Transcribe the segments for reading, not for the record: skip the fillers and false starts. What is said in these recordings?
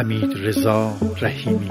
حمیدرضا رحیمی.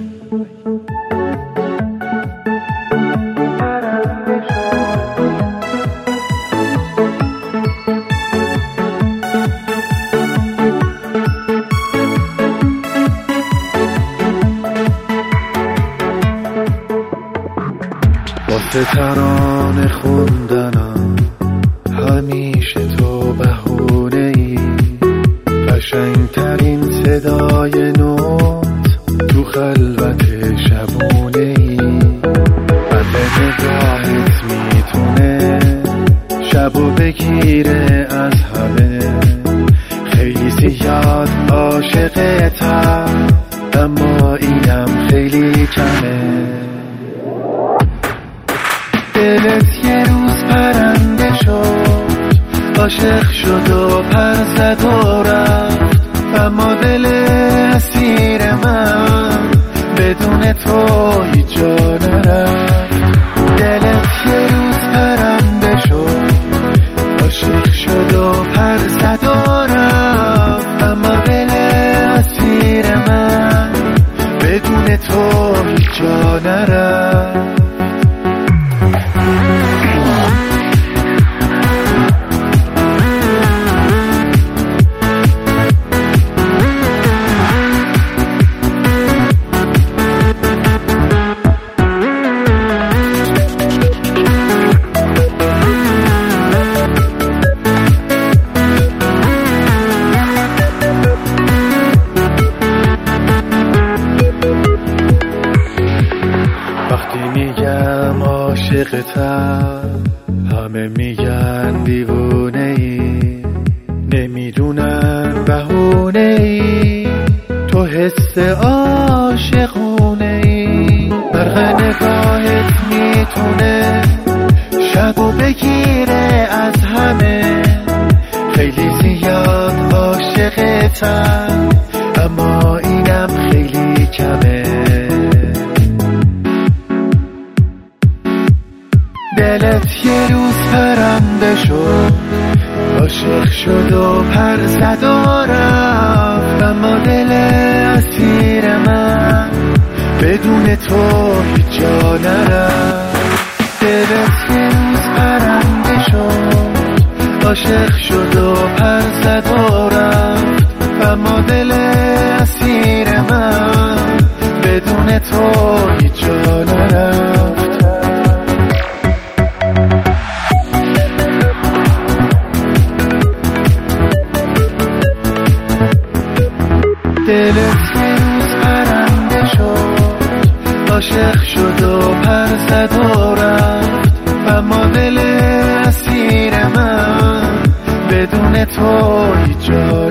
واسه ترانه خوندنم همیشه تو بهونه‌ای، قشنگترین صدای نوت تو خلوت شبونه‌ای. قد نگاهت میتونه شبو بگیره از همه، خیلی زیاد عاشقتم اما اینم خیلی کمه. دلت یه روز پرنده شد، عاشق شد و پر زد و رفت، اما دل اسیر من بدون تو هیچ جا نرفت. دلت یه روز پرنده شد، عاشق شد و پر زد و رفت، اما دل اسیر من بدون تو هیچ جا نرفت. وقتی میگم عاشقتم همه میگن دیوونه‌ای، نمیدونن بهونه‌ای، تو حس عاشقونه‌ای. برق نگاهت میتونه شبو بگیره از همه، خیلی زیاد عاشقتم اما اینم خیلی کمه. دلت یه روز پرنده شد، عاشق شد و پر زد و رفت، اما دل اسیر من بدون تو هیچ جا نرفت. دلت یه روز پرنده شد، عاشق شد و پر زد و رفت، اما دل اسیر من بدون تو هیچ جا نرفت. دلت یه روز پرنده شد، عاشق شد و پر زد و رفت، اما دل اسیر من بدون تو هیچ جا